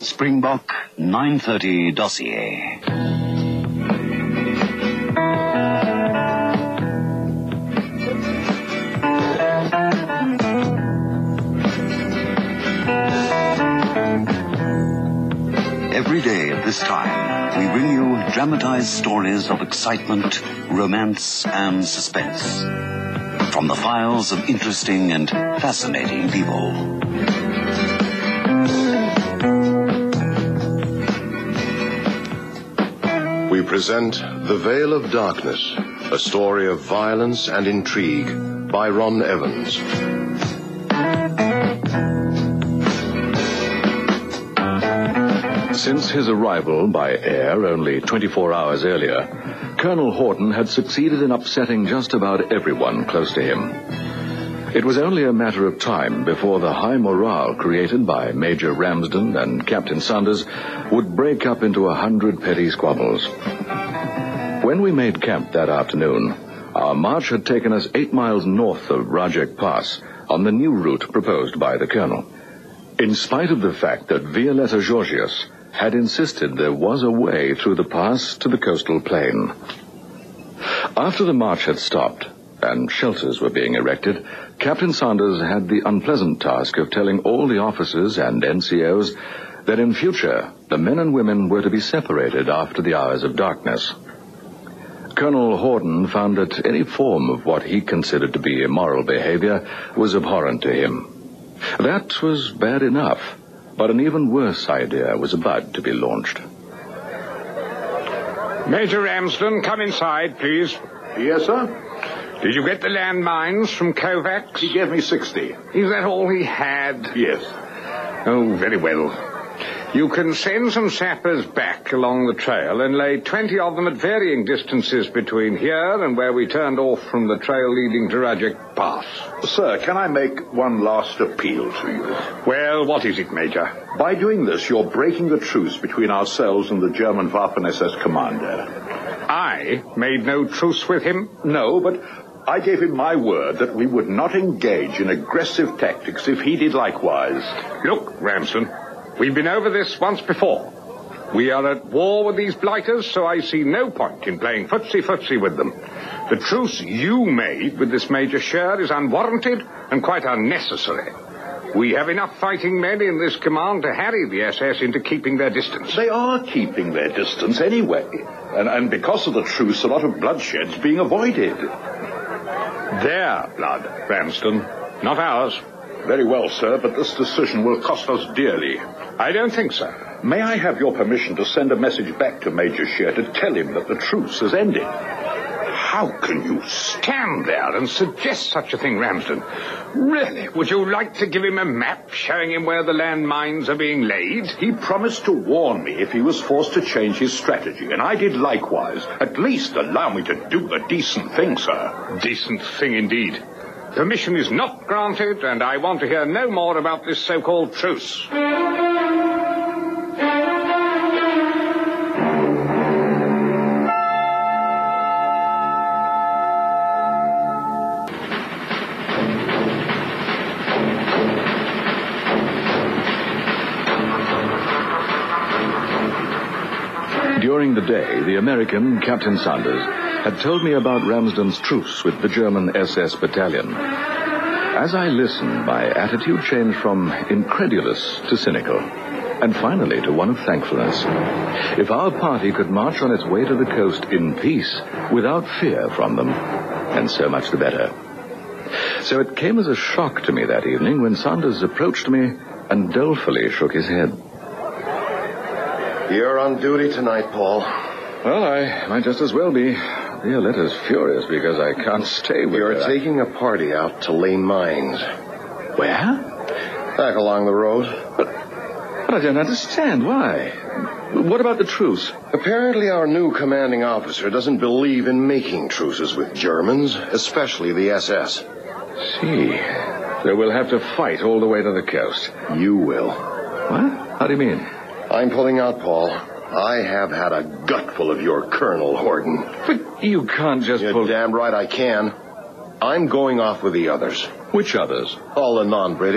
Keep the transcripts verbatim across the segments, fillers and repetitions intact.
Springbok nine thirty Dossier. Every day at this time, we bring you dramatized stories of excitement, romance, and suspense. From the files of interesting and fascinating people. We present The Veil of Darkness, a story of violence and intrigue by Ron Evans. Since his arrival by air only twenty-four hours earlier, Colonel Horton had succeeded in upsetting just about everyone close to him. It was only a matter of time before the high morale created by Major Ramsden and Captain Sanders would break up into a hundred petty squabbles. When we made camp that afternoon, our march had taken us eight miles north of Rajek Pass on the new route proposed by the Colonel. In spite of the fact that Violetta Georgios had insisted there was a way through the pass to the coastal plain. After the march had stopped and shelters were being erected, Captain Sanders had the unpleasant task of telling all the officers and N C Os that in future the men and women were to be separated after the hours of darkness. Colonel Horton found that any form of what he considered to be immoral behavior was abhorrent to him. That was bad enough, but an even worse idea was about to be launched. Major Ramsden, come inside, please. Yes, sir? Did you get the landmines from Kovacs? He gave me sixty. Is that all he had? Yes. Oh, very well. You can send some sappers back along the trail and lay twenty of them at varying distances between here and where we turned off from the trail leading to Rajek Pass. Sir, can I make one last appeal to you? Well, what is it, Major? By doing this, you're breaking the truce between ourselves and the German Waffen-S S commander. I made no truce with him? No, but I gave him my word that we would not engage in aggressive tactics if he did likewise. Look, Ramsden, we've been over this once before. We are at war with these blighters, so I see no point in playing footsie-footsie with them. The truce you made with this Major Sher is unwarranted and quite unnecessary. We have enough fighting men in this command to harry the S S into keeping their distance. They are keeping their distance anyway. And, and because of the truce, a lot of bloodshed's being avoided. Their blood, Ramsden, not ours. Very well, sir, but this decision will cost us dearly. I don't think so. May I have your permission to send a message back to Major Sher to tell him that the truce has ended? How can you stand there and suggest such a thing, Ramsden? Really, would you like to give him a map showing him where the landmines are being laid? He promised to warn me if he was forced to change his strategy, and I did likewise. At least allow me to do the decent thing, sir. Decent thing indeed. Permission is not granted, and I want to hear no more about this so-called truce. During the day, the American, Captain Sanders, had told me about Ramsden's truce with the German S S battalion. As I listened, my attitude changed from incredulous to cynical, and finally to one of thankfulness. If our party could march on its way to the coast in peace, without fear from them, and so much the better. So it came as a shock to me that evening when Sanders approached me and dolefully shook his head. You're on duty tonight, Paul. Well, I might just as well be. Violetta's furious because I can't stay with You're her. You're taking a party out to lay mines. Where? Back along the road. But, but I don't understand. Why? What about the truce? Apparently our new commanding officer doesn't believe in making truces with Germans, especially the S S. See. So we'll have to fight all the way to the coast. You will. What? How do you mean? I'm pulling out, Paul. I have had a gutful of your Colonel Horton. But you can't just You're pull... damn right I can. I'm going off with the others. Which others? All the non-British.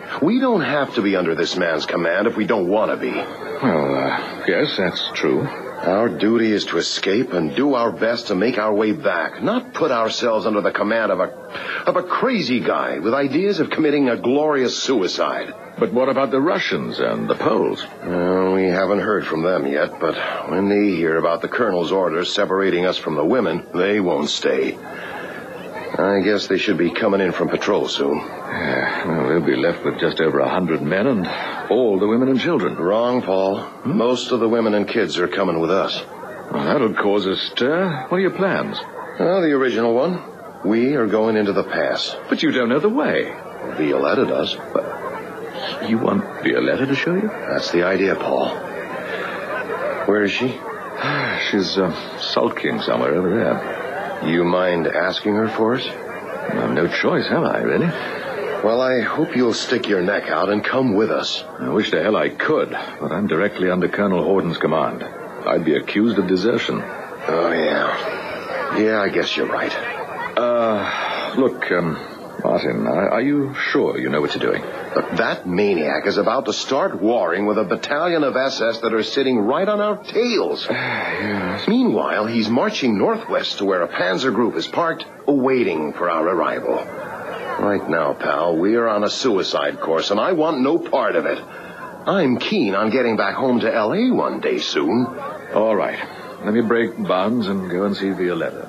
We don't have to be under this man's command if we don't want to be. Well, uh, yes, that's true. Our duty is to escape and do our best to make our way back, not put ourselves under the command of a of a crazy guy with ideas of committing a glorious suicide. But what about the Russians and the Poles? Well, we haven't heard from them yet, but when they hear about the colonel's orders separating us from the women, they won't stay. I guess they should be coming in from patrol soon. Yeah, well, they'll be left with just over a hundred men and all the women and children. Wrong, Paul. Hmm? Most of the women and kids are coming with us. Well, that'll cause a stir. What are your plans? Well, the original one. We are going into the pass. But you don't know the way. Violetta does. But you want Violetta to show you? That's the idea, Paul. Where is she? She's uh, sulking somewhere over there. You mind asking her for us? I've no choice, have I, really? Well, I hope you'll stick your neck out and come with us. I wish to hell I could, but I'm directly under Colonel Horton's command. I'd be accused of desertion. Oh, yeah. Yeah, I guess you're right. Uh, look, um, Martin, are, are you sure you know what you're doing? But that maniac is about to start warring with a battalion of S S that are sitting right on our tails. Yes. Meanwhile, he's marching northwest to where a panzer group is parked, awaiting for our arrival. Right now, pal, we are on a suicide course, and I want no part of it. I'm keen on getting back home to L A one day soon. All right. Let me break bonds and go and see Violetta.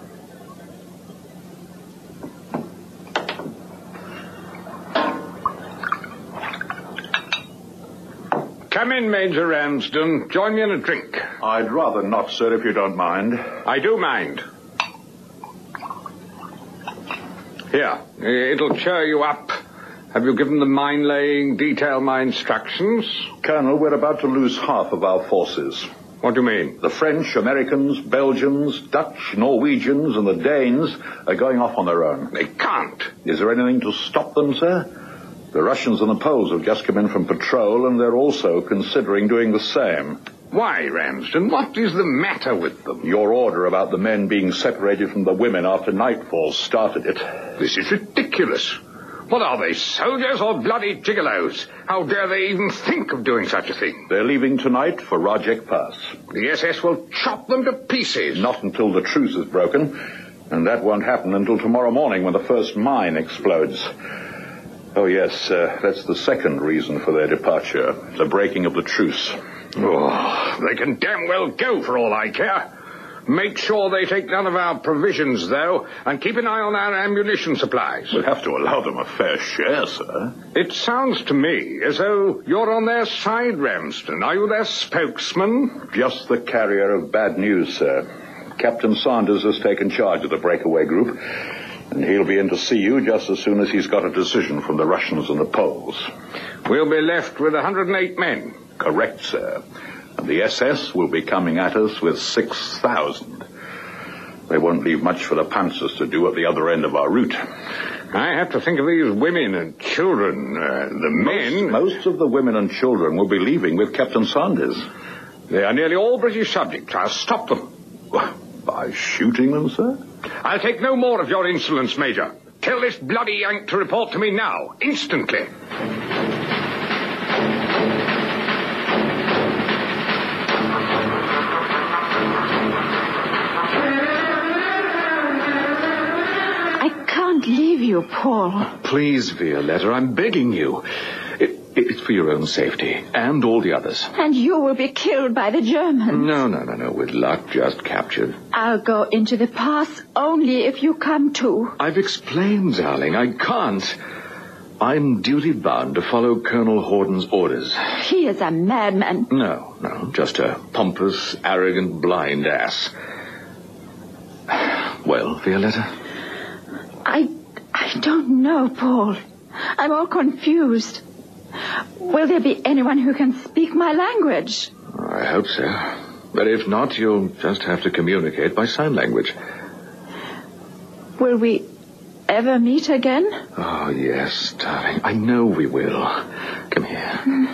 Come in, Major Ramsden. Join me in a drink. I'd rather not, sir, if you don't mind. I do mind. Here, it'll cheer you up. Have you given the mine-laying detail my instructions? Colonel, we're about to lose half of our forces. What do you mean? The French, Americans, Belgians, Dutch, Norwegians, and the Danes are going off on their own. They can't. Is there anything to stop them, sir? The Russians and the Poles have just come in from patrol, and they're also considering doing the same. Why, Ramsden? What is the matter with them? Your order about the men being separated from the women after nightfall started it. This is ridiculous. What are they, soldiers or bloody gigolos? How dare they even think of doing such a thing? They're leaving tonight for Rajek Pass. The S S will chop them to pieces. Not until the truce is broken, and that won't happen until tomorrow morning when the first mine explodes. Oh, yes, uh, that's the second reason for their departure, the breaking of the truce. Oh, they can damn well go for all I care. Make sure they take none of our provisions, though, and keep an eye on our ammunition supplies. We'll have to allow them a fair share, sir. It sounds to me as though you're on their side, Ramsden. Are you their spokesman? Just the carrier of bad news, sir. Captain Sanders has taken charge of the breakaway group, and he'll be in to see you just as soon as he's got a decision from the Russians and the Poles. We'll be left with one hundred eight men. Correct, sir. And the S S will be coming at us with six thousand. They won't leave much for the Panzers to do at the other end of our route. I have to think of these women and children. Uh, the men... Most, most of the women and children will be leaving with Captain Sanders. They are nearly all British subjects. I'll stop them. By shooting them, sir? I'll take no more of your insolence, Major. Tell this bloody Yank to report to me now, instantly. I can't leave you, Paul. Please, Violetta, I'm begging you. It, it's for your own safety, and all the others. And you will be killed by the Germans. No, no, no, no. With luck, just captured. I'll go into the pass only if you come too. I've explained, darling. I can't. I'm duty-bound to follow Colonel Horton's orders. He is a madman. No, no, just a pompous, arrogant, blind ass. Well, Violetta? I... I don't know, Paul. I'm all confused. Will there be anyone who can speak my language? I hope so. But if not, you'll just have to communicate by sign language. Will we ever meet again? Oh, yes, darling. I know we will. Come here.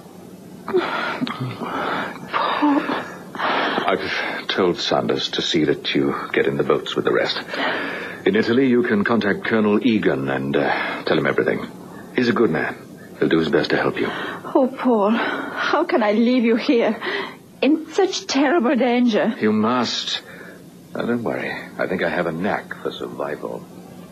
Paul. I've told Sanders to see that you get in the boats with the rest. In Italy, you can contact Colonel Egan and uh, tell him everything. He's a good man. He'll do his best to help you. Oh, Paul, how can I leave you here in such terrible danger? You must. Now, don't worry. I think I have a knack for survival.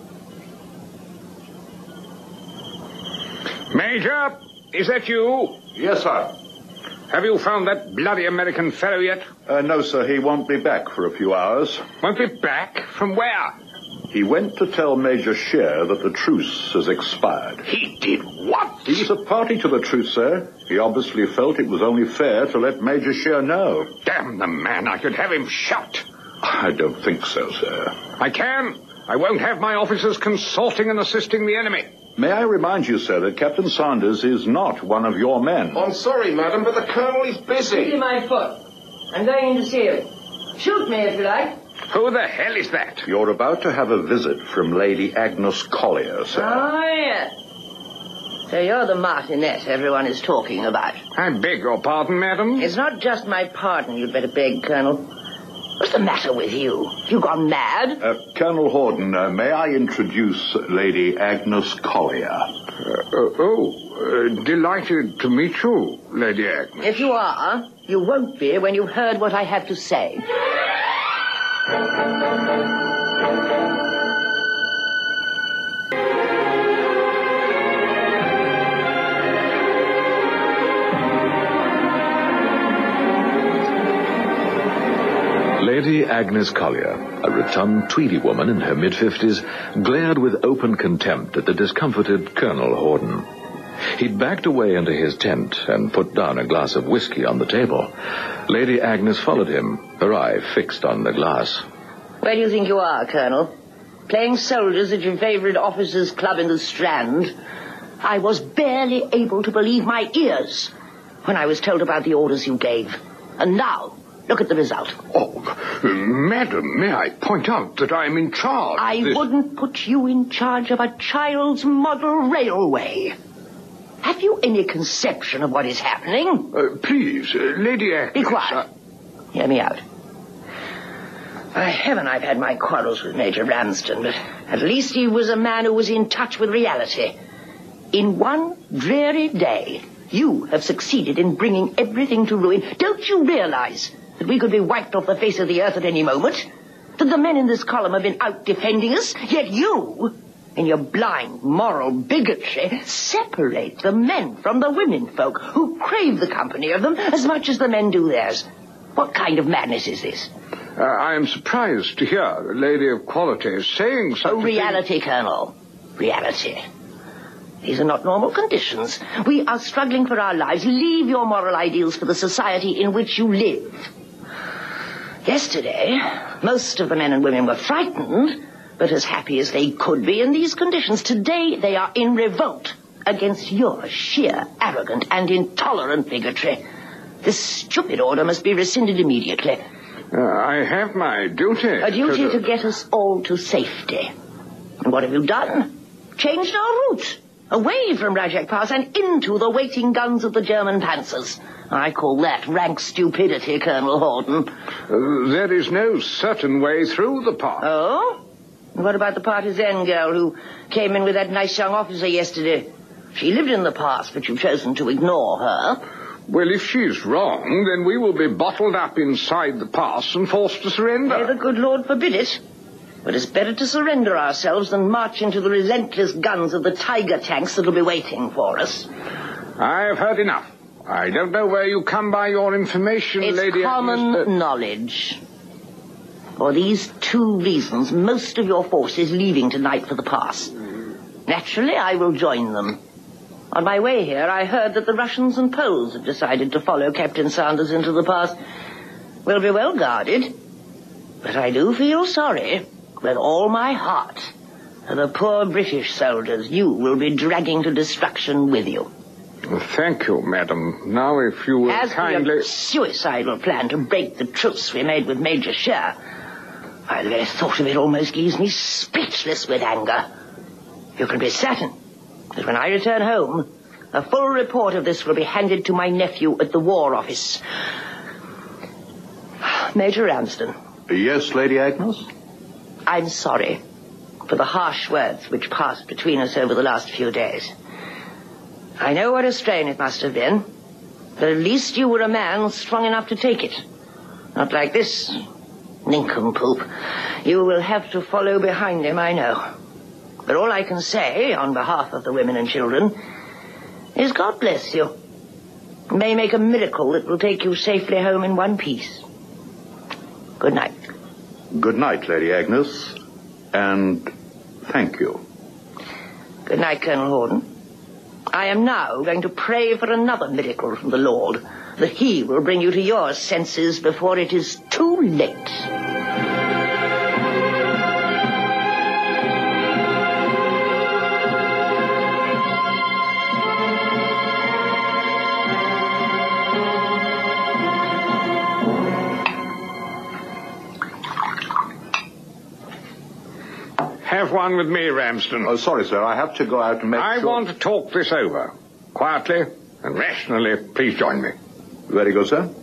Major, is that you? Yes, sir. Have you found that bloody American fellow yet? Uh, no, sir. He won't be back for a few hours. Won't be back? From where? He went to tell Major Scheer that the truce has expired. He did what? He's a party to the truce, sir. He obviously felt it was only fair to let Major Scheer know. Damn the man. I could have him shot. I don't think so, sir. I can. I won't have my officers consorting and assisting the enemy. May I remind you, sir, that Captain Sanders is not one of your men. I'm sorry, madam, but the colonel is busy. Give me my foot. I'm going in to see him. Shoot me if you like. Who the hell is that? You're about to have a visit from Lady Agnes Collier, sir. Oh, yes. So you're the martinet everyone is talking about. I beg your pardon, madam. It's not just my pardon you'd better beg, Colonel. What's the matter with you? You gone mad? Uh, Colonel Horden, uh, may I introduce Lady Agnes Collier? Uh, uh, oh, uh, delighted to meet you, Lady Agnes. If you are, you won't be when you've heard what I have to say. Lady Agnes Collier, a rotund, tweedy woman in her mid-fifties, glared with open contempt at the discomfited Colonel Horden. He'd backed away into his tent and put down a glass of whiskey on the table. Lady Agnes followed him, her eye fixed on the glass. Where do you think you are, Colonel? Playing soldiers at your favorite officers' club in the Strand? I was barely able to believe my ears when I was told about the orders you gave. And now, look at the result. Oh, madam, may I point out that I am in charge? I this... wouldn't put you in charge of a child's model railway. Have you any conception of what is happening? Uh, please, uh, Lady Agnes... Be quiet. Uh... Hear me out. By heaven, I've had my quarrels with Major Ramsden, but at least he was a man who was in touch with reality. In one dreary day, you have succeeded in bringing everything to ruin. Don't you realize that we could be wiped off the face of the earth at any moment? That the men in this column have been out defending us? Yet you, in your blind moral bigotry, separate the men from the women folk who crave the company of them as much as the men do theirs. What kind of madness is this? Uh, I am surprised to hear a lady of quality saying such oh, a reality, thing. Colonel. Reality. These are not normal conditions. We are struggling for our lives. Leave your moral ideals for the society in which you live. Yesterday, most of the men and women were frightened, but as happy as they could be in these conditions. Today, they are in revolt against your sheer, arrogant, and intolerant bigotry. This stupid order must be rescinded immediately. Uh, I have my duty. A duty to, to get us all to safety. And what have you done? Changed our route. Away from Rajak Pass and into the waiting guns of the German panzers. I call that rank stupidity, Colonel Horden. Uh, there is no certain way through the pass. Oh? And what about the partisan girl who came in with that nice young officer yesterday? She lived in the pass, but you've chosen to ignore her. Well, if she's wrong, then we will be bottled up inside the pass and forced to surrender. May the good Lord forbid it. But it's better to surrender ourselves than march into the relentless guns of the Tiger tanks that'll be waiting for us. I've heard enough. I don't know where you come by your information, it's Lady... It's common Agnes, uh... knowledge. For these two reasons, most of your force is leaving tonight for the pass. Naturally, I will join them. On my way here, I heard that the Russians and Poles have decided to follow Captain Sanders into the pass. We'll be well guarded. But I do feel sorry, with all my heart, for the poor British soldiers you will be dragging to destruction with you. Thank you, madam. Now, if you will As kindly... for your suicidal plan to break the truce we made with Major Scheer, why, the very thought of it almost leaves me speechless with anger. You can be certain that when I return home, a full report of this will be handed to my nephew at the War Office. Major Ramsden. Yes, Lady Agnes? I'm sorry for the harsh words which passed between us over the last few days. I know what a strain it must have been. But at least you were a man strong enough to take it. Not like this nincompoop. You will have to follow behind him, I know. But all I can say, on behalf of the women and children, is God bless you. May make a miracle that will take you safely home in one piece. Good night. Good night, Lady Agnes. And thank you. Good night, Colonel Horden. I am now going to pray for another miracle from the Lord, that he will bring you to your senses before it is too late. Have one with me, Ramsden. Oh, sorry, sir. I have to go out and make I sure... want to talk this over. Quietly and rationally. Please join me. Very good, sir.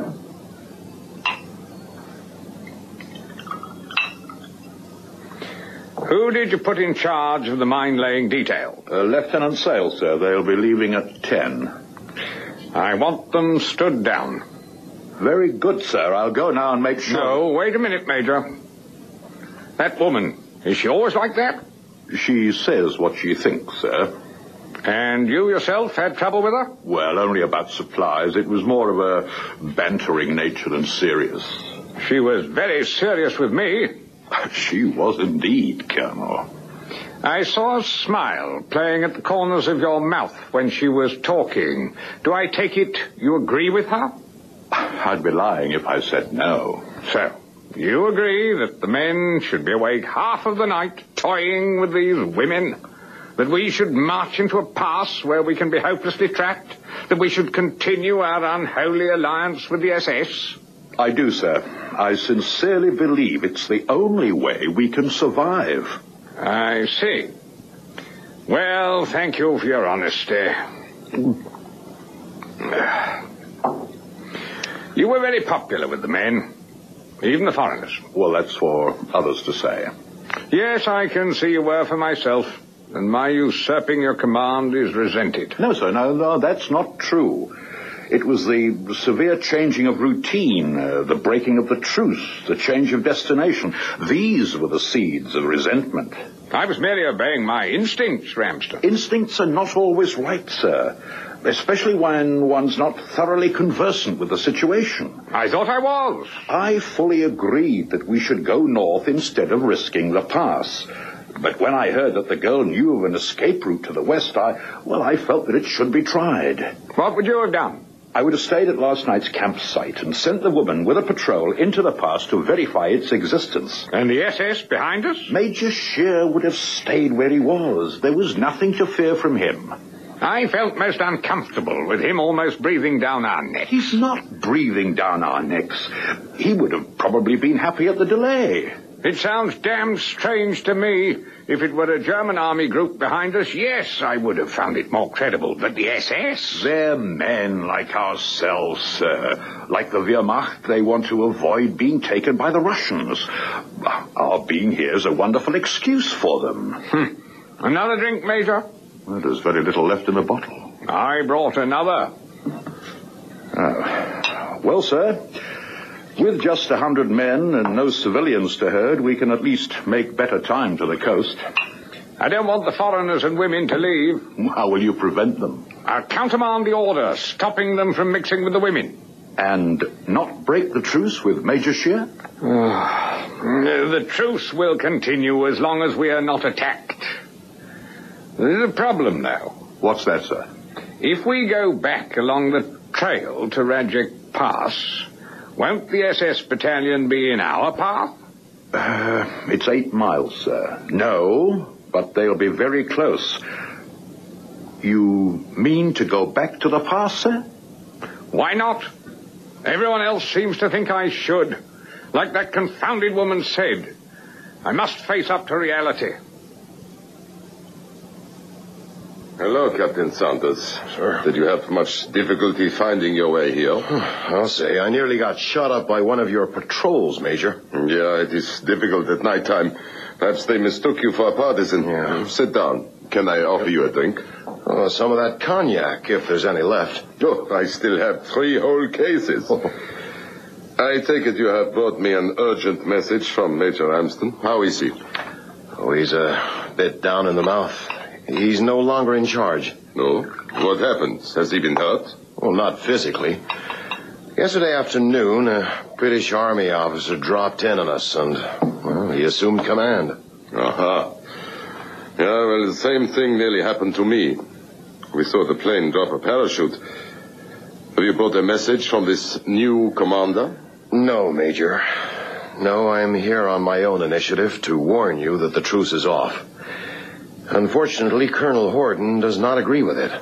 Who did you put in charge of the mine-laying detail? Uh, Lieutenant Sale, sir. They'll be leaving at ten. I want them stood down. Very good, sir. I'll go now and make sure... No, wait a minute, Major. That woman, is she always like that? She says what she thinks, sir. And you yourself had trouble with her? Well, only about supplies. It was more of a bantering nature than serious. She was very serious with me. She was indeed, Colonel. I saw a smile playing at the corners of your mouth when she was talking. Do I take it you agree with her? I'd be lying if I said no. So, you agree that the men should be awake half of the night toying with these women? That we should march into a pass where we can be hopelessly trapped? That we should continue our unholy alliance with the S S? I do, sir. I sincerely believe it's the only way we can survive. I see. Well, thank you for your honesty. You were very popular with the men, even the foreigners. Well, that's for others to say. Yes, I can see you were for myself, and my usurping your command is resented. No, sir, no, no, that's not true. It was the severe changing of routine, uh, the breaking of the truce, the change of destination. These were the seeds of resentment. I was merely obeying my instincts, Ramsden. Instincts are not always right, sir, especially when one's not thoroughly conversant with the situation. I thought I was. I fully agreed that we should go north instead of risking the pass. But when I heard that the girl knew of an escape route to the west, I, well, I felt that it should be tried. What would you have done? I would have stayed at last night's campsite and sent the woman with a patrol into the pass to verify its existence. And the S S behind us? Major Shear would have stayed where he was. There was nothing to fear from him. I felt most uncomfortable with him almost breathing down our necks. He's not breathing down our necks. He would have probably been happy at the delay. It sounds damned strange to me. If it were a German army group behind us, yes, I would have found it more credible. But the S S? They're men like ourselves, sir. Like the Wehrmacht, they want to avoid being taken by the Russians. Our being here is a wonderful excuse for them. Hmm. Another drink, Major? Well, there's very little left in the bottle. I brought another. Oh. Well, sir, with just a hundred men and no civilians to herd, we can at least make better time to the coast. I don't want the foreigners and women to leave. How will you prevent them? I'll countermand the order, stopping them from mixing with the women. And not break the truce with Major Shear? The truce will continue as long as we are not attacked. There's a problem, though. What's that, sir? If we go back along the trail to Rajek Pass, won't the S S battalion be in our path? Uh, it's eight miles, sir. No, but they'll be very close. You mean to go back to the pass, sir? Why not? Everyone else seems to think I should. Like that confounded woman said. I must face up to reality. Hello, Captain Santos. Sir. Did you have much difficulty finding your way here? I'll say, I nearly got shot up by one of your patrols, Major. Yeah, it is difficult at night time. Perhaps they mistook you for a partisan. Yeah. Sit down. Can I offer you a drink? Oh, some of that cognac, if there's any left. Oh, I still have three whole cases. Oh. I take it you have brought me an urgent message from Major Ramsden. How is he? Oh, he's a bit down in the mouth. He's no longer in charge. No? What happened? Has he been hurt? Well, not physically. Yesterday afternoon, a British Army officer dropped in on us, and, well, he assumed command. Aha. Yeah, well, the same thing nearly happened to me. We saw the plane drop a parachute. Have you brought a message from this new commander? No, Major. No, I'm here on my own initiative to warn you that the truce is off. Unfortunately, Colonel Horden does not agree with it.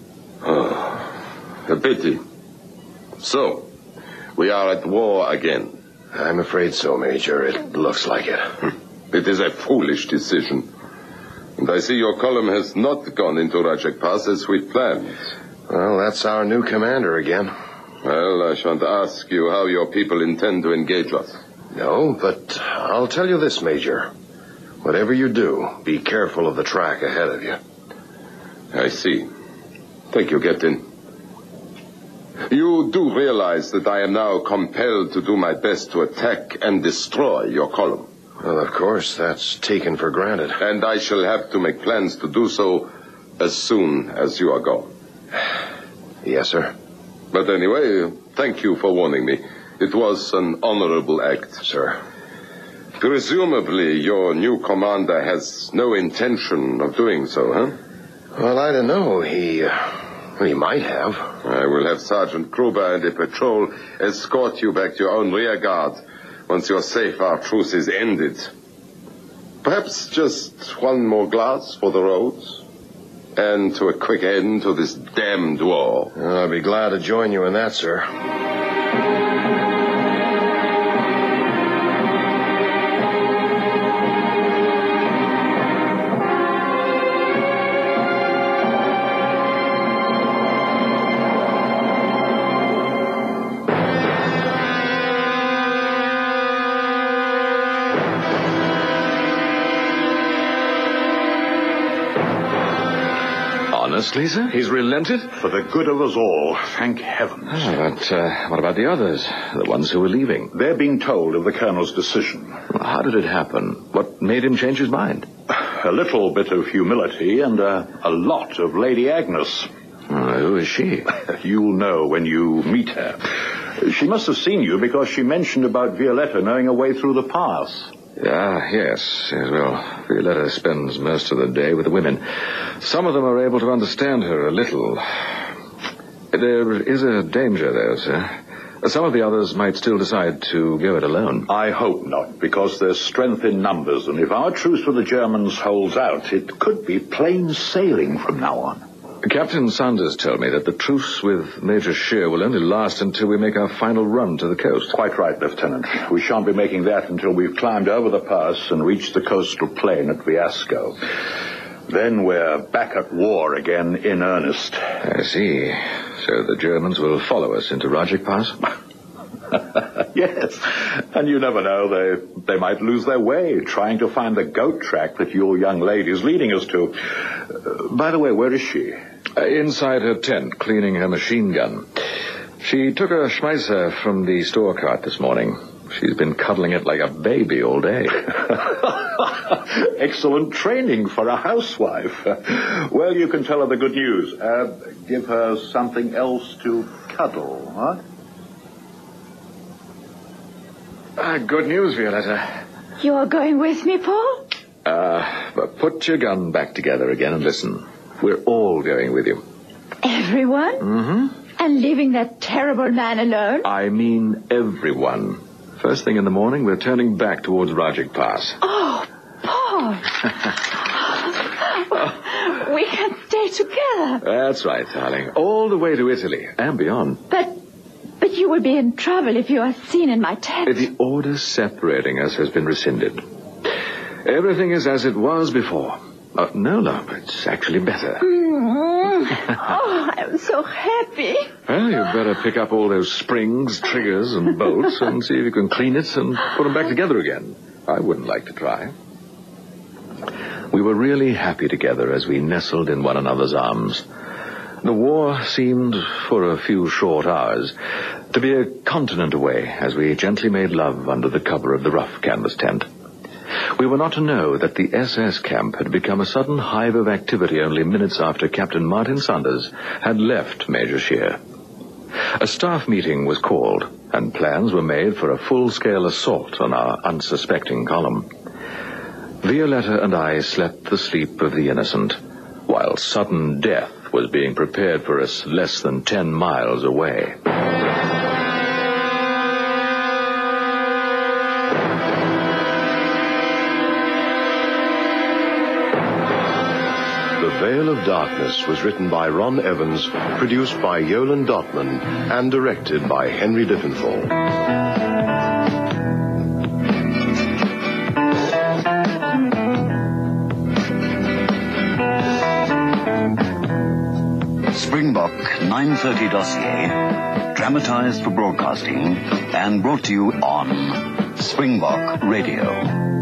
Oh, a pity. So, we are at war again. I'm afraid so, Major. It looks like it. It is a foolish decision. And I see your column has not gone into Rajek Pass as we planned. Well, that's our new commander again. Well, I shan't ask you how your people intend to engage us. No, but I'll tell you this, Major. Whatever you do, be careful of the track ahead of you. I see. Thank you, Captain. You do realize that I am now compelled to do my best to attack and destroy your column. Well, of course, that's taken for granted. And I shall have to make plans to do so as soon as you are gone. Yes, sir. But anyway, thank you for warning me. It was an honorable act. Sir. Presumably, your new commander has no intention of doing so, huh? Well, I don't know. He, uh, he might have. I will have Sergeant Gruber and a patrol escort you back to your own rear guard once you're safe our truce is ended. Perhaps just one more glass for the roads, and to a quick end to this damned war. I'll be glad to join you in that, sir. Honestly, sir? He's relented? For the good of us all, thank heavens. Oh, but uh, what about the others? The ones who were leaving? They're being told of the Colonel's decision. Well, how did it happen? What made him change his mind? A little bit of humility and uh, a lot of Lady Agnes. Uh, who is she? You'll know when you meet her. She must have seen you because she mentioned about Violetta knowing her way through the pass. Ah, yes. Yes, well, Violetta spends most of the day with the women. Some of them are able to understand her a little. There is a danger, though, sir. Some of the others might still decide to go it alone. I hope not, because there's strength in numbers, and if our truce with the Germans holds out, it could be plain sailing from now on. Captain Sanders told me that the truce with Major Scheer will only last until we make our final run to the coast. Quite right, Lieutenant. We shan't be making that until we've climbed over the pass and reached the coastal plain at Viasco. Then we're back at war again in earnest. I see. So the Germans will follow us into Rajek Pass? Yes. And you never know, they they might lose their way trying to find the goat track that your young lady's leading us to. Uh, by the way, where is she? Uh, inside her tent, cleaning her machine gun. She took a Schmeisser from the store cart this morning. She's been cuddling it like a baby all day. Excellent training for a housewife. Well, you can tell her the good news. Uh, give her something else to cuddle, huh? Ah, good news, Violetta. You're going with me, Paul? Uh, but put your gun back together again and listen. We're all going with you. Everyone? Mm-hmm. And leaving that terrible man alone? I mean everyone. First thing in the morning, we're turning back towards Rajek Pass. Oh, Paul. We can stay together. That's right, darling. All the way to Italy and beyond. But... But you will be in trouble if you are seen in my tent. The order separating us has been rescinded. Everything is as it was before. Uh, no, love, it's actually better. Mm. Oh, I'm so happy. Well, you'd better pick up all those springs, triggers, and bolts and see if you can clean it and put them back together again. I wouldn't like to try. We were really happy together as we nestled in one another's arms. The war seemed, for a few short hours, to be a continent away as we gently made love under the cover of the rough canvas tent. We were not to know that the S S camp had become a sudden hive of activity only minutes after Captain Martin Sanders had left Major Scheer. A staff meeting was called, and plans were made for a full-scale assault on our unsuspecting column. Violetta and I slept the sleep of the innocent, while sudden death was being prepared for us less than ten miles away. The Veil of Darkness was written by Ron Evans, produced by Yolan Dotman, and directed by Henry Diffenthal. Springbok nine thirty dossier, dramatized for broadcasting and brought to you on Springbok Radio.